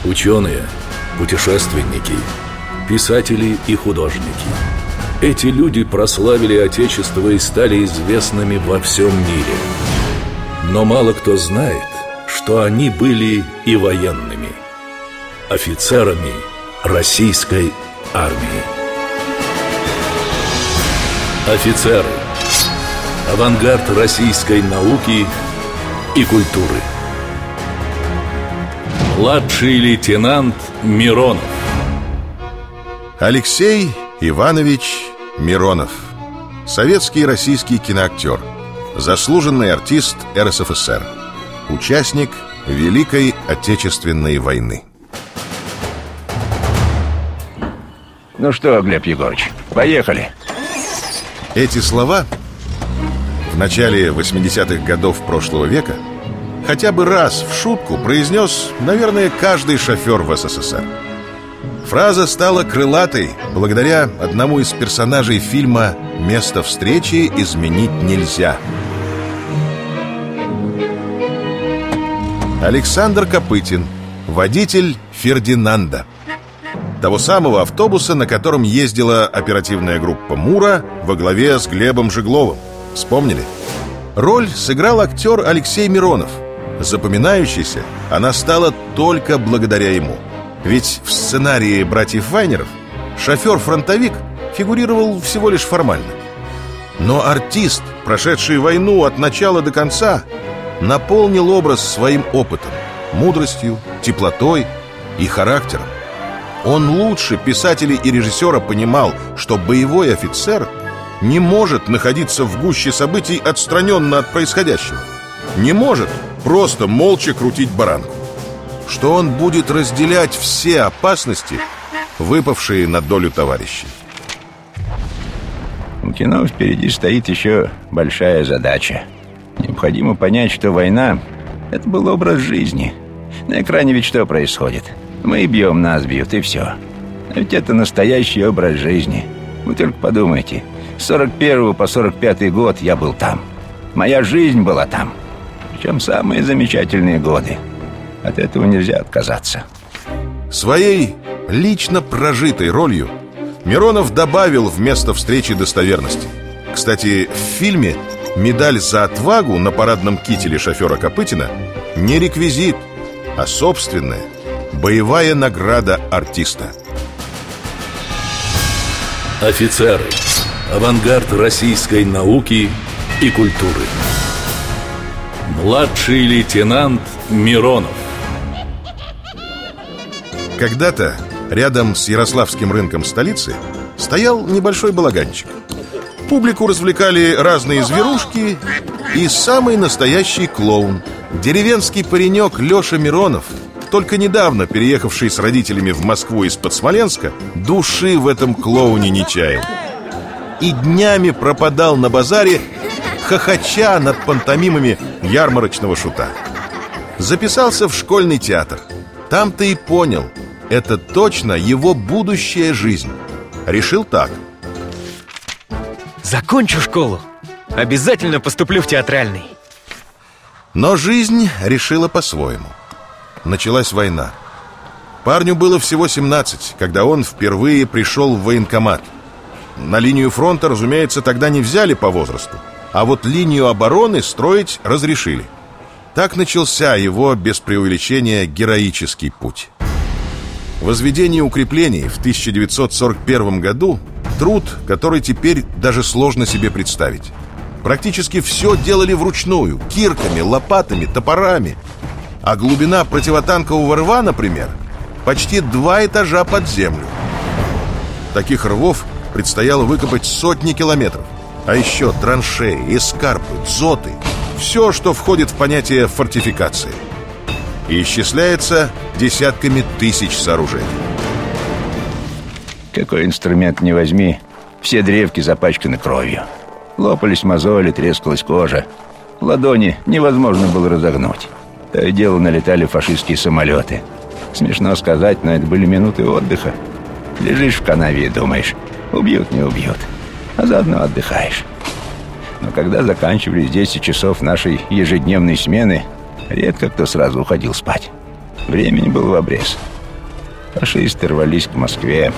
Ученые, путешественники, писатели и художники. Эти люди прославили Отечество и стали известными во всем мире. Но мало кто знает, что они были и военными, офицерами российской армии. Офицеры. Авангард российской науки и культуры. Младший лейтенант Миронов. Алексей Иванович Миронов. Советский и российский киноактер. Заслуженный артист РСФСР. Участник Великой Отечественной войны. Ну что, Глеб Егорович, поехали. Эти слова в начале 80-х годов прошлого века хотя бы раз в шутку произнес, наверное, каждый шофер в СССР. Фраза стала крылатой благодаря одному из персонажей фильма «Место встречи изменить нельзя». Александр Копытин, водитель Фердинанда, того самого автобуса, на котором ездила оперативная группа «Мура» во главе с Глебом Жегловым. Вспомнили? Роль сыграл актер Алексей Миронов. Запоминающейся она стала только благодаря ему. Ведь в сценарии «Братьев Вайнеров» шофер-фронтовик фигурировал всего лишь формально. Но артист, прошедший войну от начала до конца, наполнил образ своим опытом, мудростью, теплотой и характером. Он лучше писателя и режиссера понимал, что боевой офицер не может находиться в гуще событий отстраненно от происходящего. Не может просто молча крутить баранку. Что он будет разделять все опасности, выпавшие на долю товарищей. У кино впереди стоит еще большая задача. Необходимо понять, что война — это был образ жизни. На экране ведь что происходит? Мы бьем, нас бьют, и все. А ведь это настоящий образ жизни. Вы только подумайте. С 41 по 45 год я был там. Моя жизнь была там. Причем самые замечательные годы. От этого нельзя отказаться. Своей лично прожитой ролью Миронов добавил в место встречи достоверности. Кстати, в фильме медаль за отвагу на парадном кителе шофера Копытина не реквизит, а собственная боевая награда артиста. Офицеры. Авангард российской науки и культуры. Младший лейтенант Миронов. Когда-то рядом с Ярославским рынком столицы стоял небольшой балаганчик. Публику развлекали разные зверушки и самый настоящий клоун. Деревенский паренек Леша Миронов, только недавно переехавший с родителями в Москву из-под Смоленска, души в этом клоуне не чаял. И днями пропадал на базаре, хохоча над пантомимами ярмарочного шута. Записался в школьный театр. Там-то и понял, это точно его будущая жизнь. Решил так: закончу школу, обязательно поступлю в театральный. Но жизнь решила по-своему. Началась война. Парню было всего 17, когда он впервые пришел в военкомат. На линию фронта, разумеется, тогда не взяли по возрасту, а вот линию обороны строить разрешили. Так начался его, без преувеличения, героический путь. Возведение укреплений в 1941 году – труд, который теперь даже сложно себе представить. Практически все делали вручную – кирками, лопатами, топорами. А глубина противотанкового рва, например, почти 2 этажа под землю. Таких рвов предстояло выкопать сотни километров. А еще траншеи, эскарпы, дзоты – все, что входит в понятие фортификации. И исчисляется десятками тысяч сооружений. Какой инструмент не возьми, все древки запачканы кровью. Лопались мозоли, трескалась кожа. Ладони невозможно было разогнуть. То и дело налетали фашистские самолеты. Смешно сказать, но это были минуты отдыха. Лежишь в канаве и думаешь, убьют, не убьют, а заодно отдыхаешь. Но когда заканчивались 10 часов нашей ежедневной смены, редко кто сразу уходил спать. Времени было в обрез. Фашисты рвались к Москве.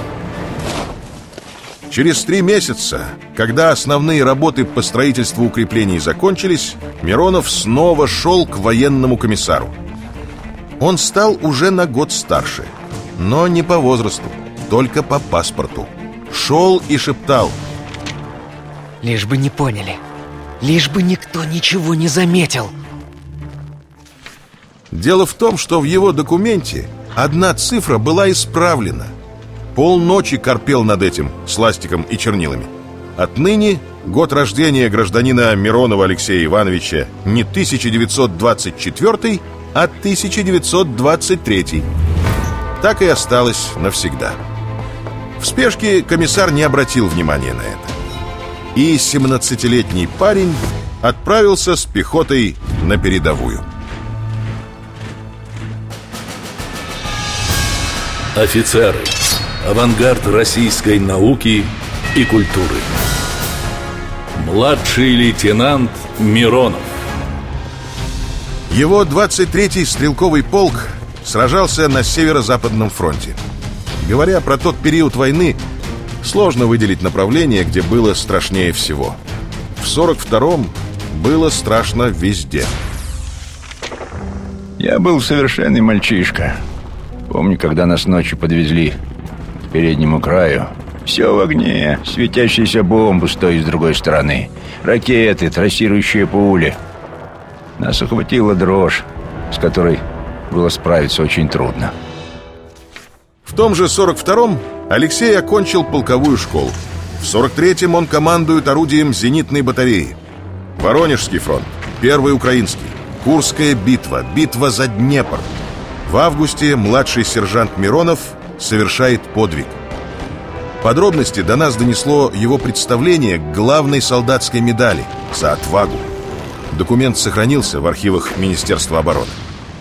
Через 3 месяца, когда основные работы по строительству укреплений закончились, Миронов снова шел к военному комиссару. Он стал уже на год старше, но не по возрасту, только по паспорту. Шел и шептал: Лишь бы не поняли. Лишь бы никто ничего не заметил. Дело в том, что в его документе одна цифра была исправлена. Полночи корпел над этим с ластиком и чернилами. Отныне год рождения гражданина Миронова Алексея Ивановича не 1924, а 1923. Так и осталось навсегда. В спешке комиссар не обратил внимания на это. И 17-летний парень отправился с пехотой на передовую. Офицеры. Авангард российской науки и культуры. Младший лейтенант Миронов. Его 23-й стрелковый полк сражался на Северо-Западном фронте. Говоря про тот период войны, сложно выделить направление, где было страшнее всего. В 42-м было страшно везде. Я был совершенный мальчишка. Помню, когда нас ночью подвезли к переднему краю. Все в огне, светящиеся бомбы с той и с другой стороны, ракеты, трассирующие пули. Нас охватила дрожь, с которой было справиться очень трудно. В том же 42-м Алексей окончил полковую школу. В 43-м он командует орудием зенитной батареи. Воронежский фронт, Первый Украинский, Курская битва, битва за Днепр. В августе младший сержант Миронов совершает подвиг. Подробности до нас донесло его представление к главной солдатской медали за отвагу. Документ сохранился в архивах Министерства обороны.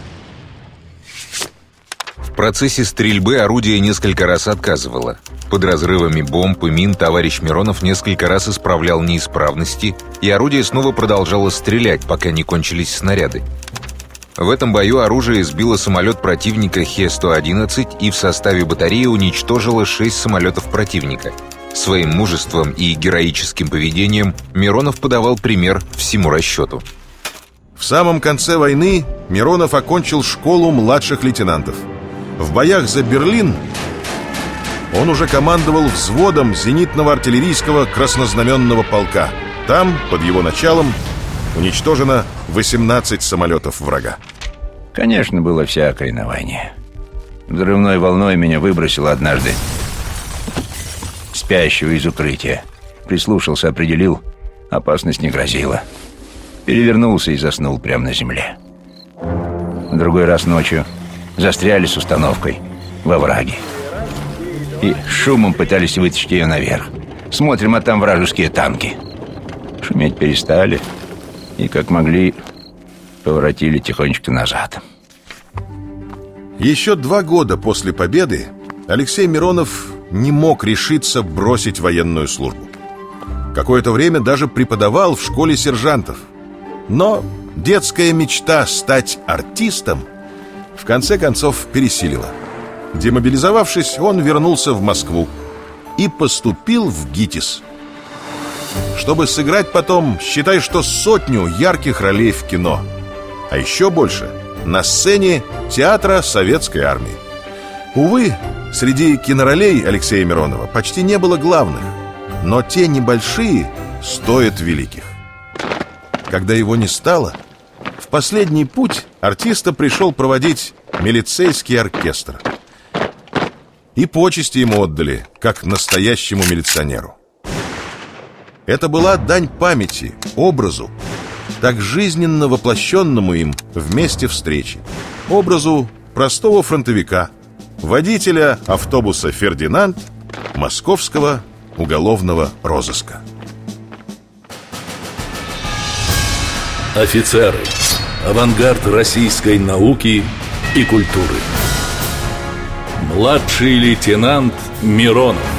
В процессе стрельбы орудие несколько раз отказывало. Под разрывами бомб и мин товарищ Миронов несколько раз исправлял неисправности, и орудие снова продолжало стрелять, пока не кончились снаряды. В этом бою оружие сбило самолет противника Хе-111 и в составе батареи уничтожило 6 самолетов противника. Своим мужеством и героическим поведением Миронов подавал пример всему расчету. В самом конце войны Миронов окончил школу младших лейтенантов. В боях за Берлин он уже командовал взводом зенитного артиллерийского краснознаменного полка. Там, под его началом, уничтожено 18 самолетов врага. Конечно, было всякое на войне. Взрывной волной меня выбросило однажды спящего из укрытия. Прислушался, определил, опасность не грозила. Перевернулся и заснул прямо на земле. В другой раз ночью застряли с установкой во враге. И шумом пытались вытащить ее наверх. Смотрим, а там вражеские танки. Шуметь перестали и, как могли, поворотили тихонечко назад. Еще 2 года после победы Алексей Миронов не мог решиться бросить военную службу. Какое-то время даже преподавал в школе сержантов. Но детская мечта стать артистом в конце концов пересилила. Демобилизовавшись, он вернулся в Москву и поступил в ГИТИС. Чтобы сыграть потом, считай, что 100 ярких ролей в кино. А еще больше на сцене театра Советской армии. Увы, среди киноролей Алексея Миронова почти не было главных, но те небольшие стоят великих. Когда его не стало, в последний путь артиста пришел проводить милицейский оркестр. И почести ему отдали, как настоящему милиционеру. Это была дань памяти, образу, так жизненно воплощенному им в месте встречи. Образу простого фронтовика, водителя автобуса «Фердинанд» московского уголовного розыска. Офицеры. Авангард российской науки и культуры. Младший лейтенант Миронов.